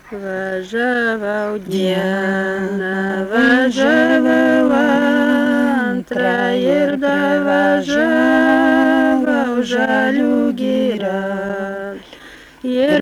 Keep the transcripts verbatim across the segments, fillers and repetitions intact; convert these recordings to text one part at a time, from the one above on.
Važiavau dieną, važiavau antrą ir davažiavau žalių girią. Ir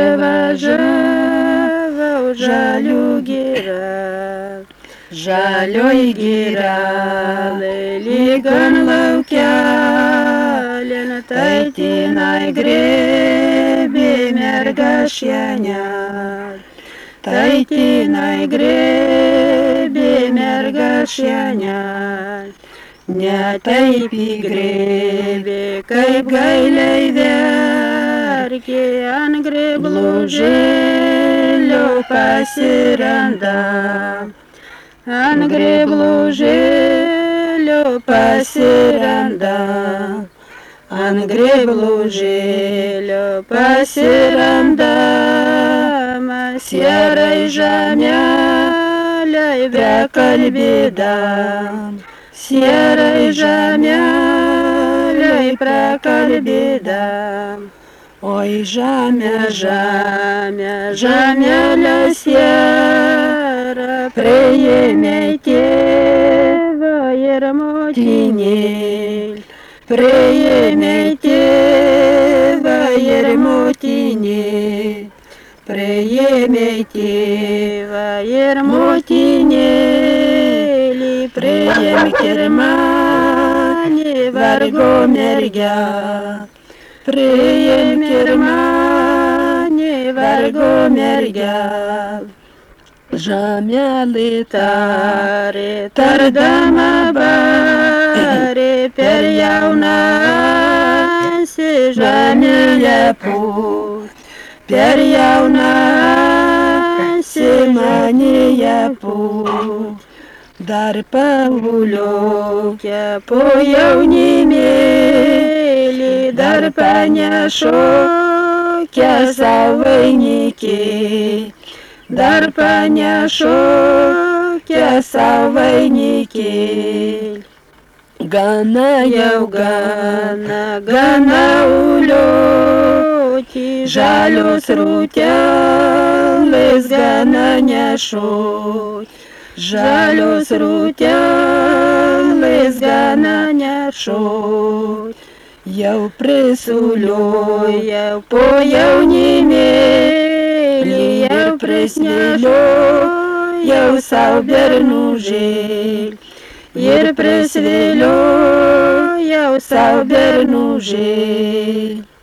privažiavau žalių girią. Žalioj girelė lygan laukelin, tai tinai grėbė merga šienę. Tai tinai grėbė merga šienę. Ne taip įgrėbė, kaip gailiai verkė, ant grėblužėlio pasiranda. Ant grėblužėlio pasiranda, ant grėblužėlio pasiranda, masierai žemeliai bekalbėda, sierai žemeliai prakalbėda. Oi žemė, žemė, žemelė siera, priėmė tėvą ir motinėlį, priėmė tėvą ir motinėlį, priėmė tėvą ir motinėlį, priėmė ir mane vargo mergę. Priėmė ir mane vargo mergę. Žemelė tarė, tardama barė, per jauną esi žemėje pūt, per jauną esi manyje pūt. Dar pauliuke po jaunimėlį, dar panešoke savo vainikį, dar panešoke savo vainikį. Gana jau gana, gana ulioti, žalios rūtelės gana nešot. Žalios rūtelės gana nešot. Jau prisuliojau po jaunimėlį, jau prisviliojau sau bernužėlį, ir prisviliojau sau bernužėlį.